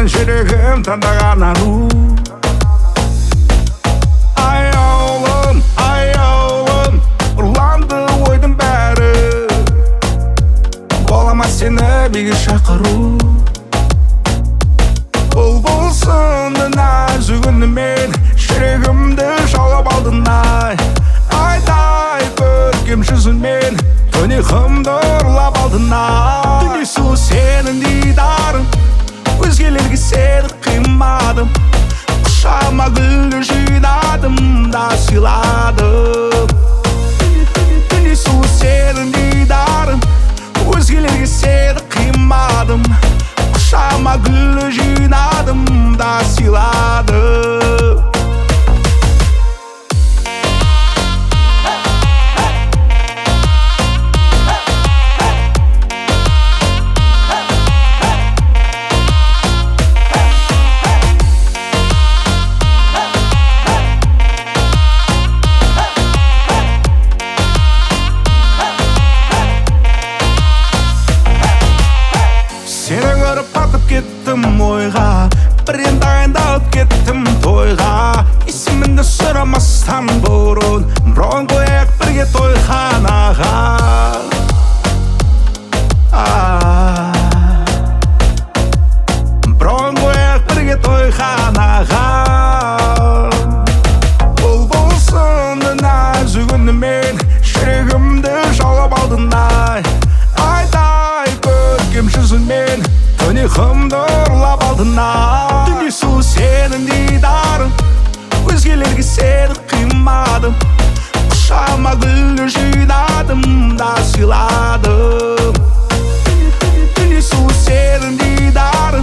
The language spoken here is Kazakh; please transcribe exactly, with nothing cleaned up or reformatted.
менің жүрегім таңдаған ару. Аяулым, аяулым, ұрланды ойдың бәрі. Болама сені биге шақыру. Бұлбұл сынды нәзік үнімен жүрегімді жаулап алдың ай. Айдай көркем жүзіңмен тұйықтымды ұрлап алдың ай. Дүние сұлу сенің дидарың, өзгелерге сені қимадым. Құшағыма гүлді жинадым да сыйладым. Дүние сұлу сенің дидарың, өзгелерге сені қимадым. Құшағыма гүлді жинадым да сыйладым. Сені көріп батып кеттім ойға, бірден дайындалып кеттім тойға. Есіміңді сұрамастан бұрын бұрын қояйық бірге тойханаға. Бұрын қояйық бірге тойханаға. Бұлбұл сынды нәзік үнімен жүрегімді жаулап алдың ай. Айдай көркем жүзіңмен тұйықтымды ұрлап алдың ай. Дүние сұлу сенің дидарың, өзгелерге сені қимадым. Құшағыма гүлді жинадым да сыйладым. Дүние сұлу сенің дидарың,